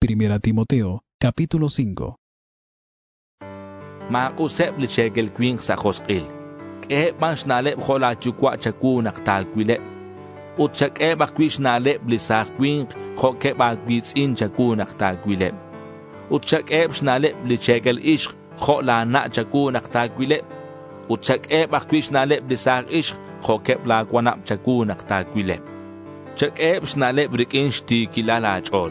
Primera Timoteo, capítulo 5. Makusep li chegel kwing sa khosqil. Bansh naleb khola chukwa chaku naktakwile. Utchak bakwish naleb li sa kwing khoke bakwits in chaku naktakwile. Utchak shnaleb li chegel ish khola na chaku naktakwile. Utchak bakwish naleb li sa ish khoke la kwanap chaku naktakwile. Chak shnaleb rikin shti kilala chol.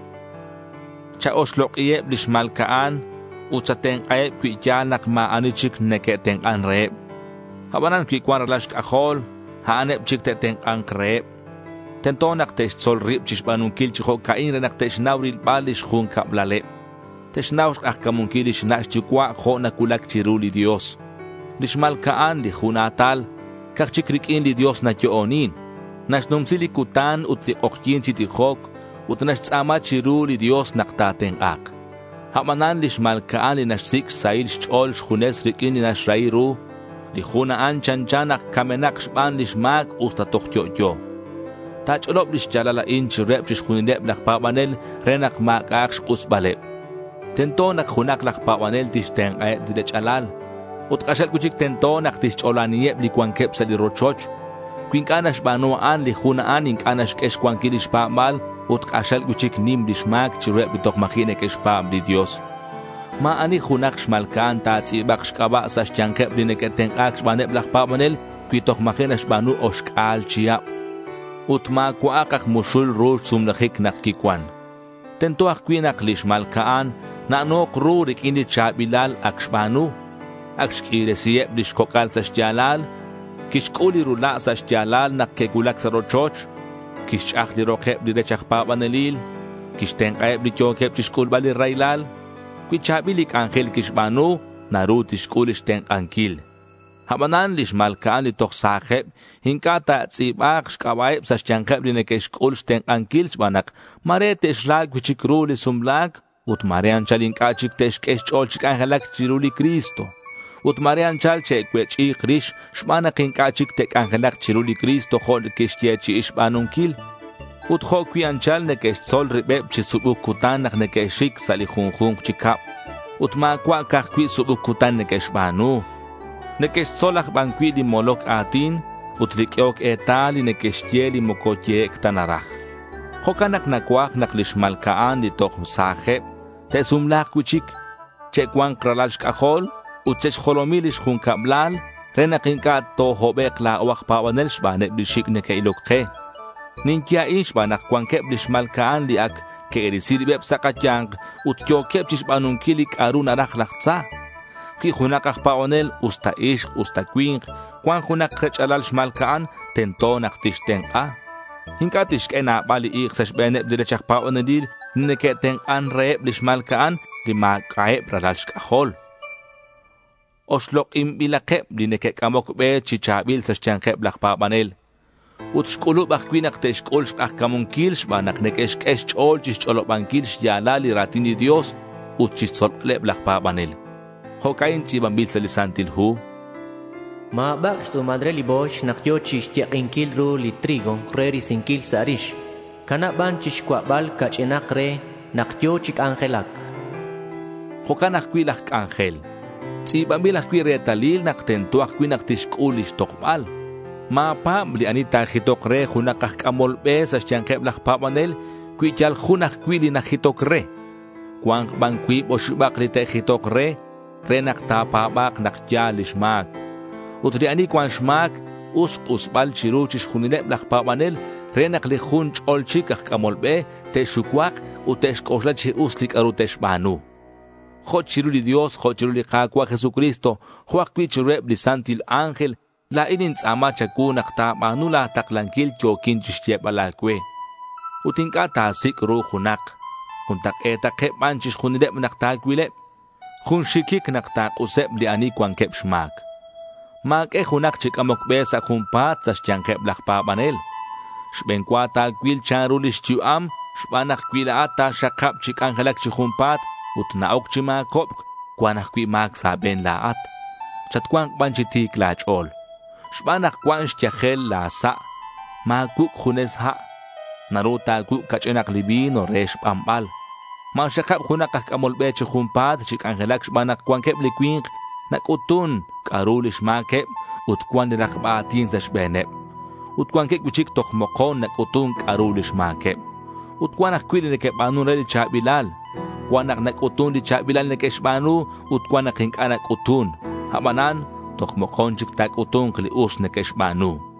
Cha oslok li shmalkaan uchaten kuyal nakmaanichik neketen anreb. Habanan kikwan relash kahol, haanep chikteten ankreb. Tentonak tesh sol rib chishbanunkil chiho kain renak tesh nauril balish hun kablale. Tesh naush akamunkilish nash chikwa ho nakulak chiruli Dios. Lishmalkaan li hunatal, kak chikrikin li Dios na yoonin. Nash numsili kutan utli okyin chitihok, utnash tsama chiruli Dios naktaten ak. Hamanan lishmalkaan li nashsik sail shchol shhunes rikin li nashrairu, li hunaan chanchanak kamenak shban lishmak ustatokyo. Tacholob lishchalala inch rep chishkunileb lakpabanel renak makak shkusbaleb. Tentonak hunak lakpabanel tishten ayet dilechalal. Utkashal kuchik tentonak tishcholanieb li kwankep sa li rochoch. Kwinkanash banuan li hunaan inkanash keshkwankilish pamal, utkashal kuchik nim lishmak chirep bitok makinek eshpam li Dios. Maani hunak shmalkan tatsibak shkaba sa shchankep li neketen ak shbaneb lakpabanel, kwitok makinash banu oshkal chiyap. Utma kuakak mushul rush sumlahik nakikwan. Tentoak kwinak lishmalkaan, naanok rurik ini chabilal akshbanu. Akshkiresiyep lishkokal sa shjalal, kishkuli rula sa shjalal nakkegulak sa rochoch, kishak li rokep li rechak pabanelil, kishtenkayep li chokep chishkulbali railal, kwichabilik angel kishbanu, narut ishkulish tenkankil. Habanan lishmalkaan li toksakep, hinkata tsibak shkabayep sa shchankep li nekeshkul tenkankil shbanak, marete shlag kwichikru li sumlag, utmarean chalinkachik teshkeshchol chikangelak chiruli Kristo. Utmarean chal chekwech ikrish, shbana kinkachik tekangelak chiruli Kristo hol kishyechi ishbanunkil. Uthokwian chal nekesh sol ribeb chisubuk kutan nekeshik salihunjung chikap. Utmakwa kakwi subuk kutan nekeshbanu. Nekesh solak bankwi di molok atin, utlikyok etali nekeshyeli mokotyek tanarach. Hokanak nakwak naklishmalkaan di tok musahep, tesumlak kuchik, chekwan kralal shkahol, utchech holomilish hun kablal, renakinka to hobek la wakpawanel shbaneb lishik nekeilokhe. Ninkia ishbanak kwankep lishmalkaan liak ke erisiribeb sakatyang, utkyokep chishbanunkilik arun araklakza. Ki hunakak paonel usta ish usta kwing, kwan hunak rechalal shmalkaan, tentonak tishten a. Hinkatish kena bali ik sa shbeneb dilechak paonedil, nineketen an reeb lishmalkaan, di makaeb ralal shkahol. Oslok imbilakep linekek amokbe chichabil sa shchankep lakpabanel. Utshkulu bakwinak teshkol shkakamunkil shbanak nekeshkeshchol chishcholobankil shyalali ratini Dios, utchishsolep lakpabanel. Hokain chibambil sa lisantil hu. Maabak sto madre libosh nakyo chishtiakinkil ru li trigo reri sinkil sa arish. Kanaban chishkwabal kachenak re nakyo chik angelak. Hokanak kwilak angel. Chibambil akwi retalil naktentuak kwinak tishkulish tokbal. Mapam li anita hitok re hunakak amolbe sa shyankep lakpabanel, kwichal hunak kwili nakitok re. Kwang bangkwi boshubak li te hitok re, renak tapabak nakjalishmak. Utriani kwan shmak, usbal chiruchish hunilep lakpabanel, renak li hunch olchikak amolbe, te shukwak, uteshkosla chi uslik arutesh banu. Hot chiruli Dios, hot chiruli kakwa Jesucristo, huak kwichurep li santil angel, la inins ama chakunak ta manula taklankil chokin chishyep alakwe. Utinka tasik ru hunak, huntak etakep manchish hunilep naktakwilep, hun shikik naktak usep li ani kwankep shmak. Mag hunak chik amokbe sa kumpat sa shyankep lakpabanel. Shbenkwa takwil chanrulish chuam, shbanak kwila ata shakap chik angelak chikumpat, utnaok chimakop, kwanak kwi mag saben laat. Chatkwang banchitik lachol. Shbanak kwan shtyachel la sa, magkuk hunes ha. Naruta kuk kachenak libin o resh pambal. Manshakab hunakah kamolbeche jumpad, chik angelak shbanak kwankeb likwink, nak utun, karulish makeb, utkwan nirakbatin sa shbeneb. Utkwankek wichik tokmokon nak utun karulish makeb. Utkwanak kwili nekebanu rel chabilal. Kwanak nak utun di chabilal nekeshbanu, utkwanak hink anak utun. Habanan, tokmokon chik tak utun kli us nekeshbanu.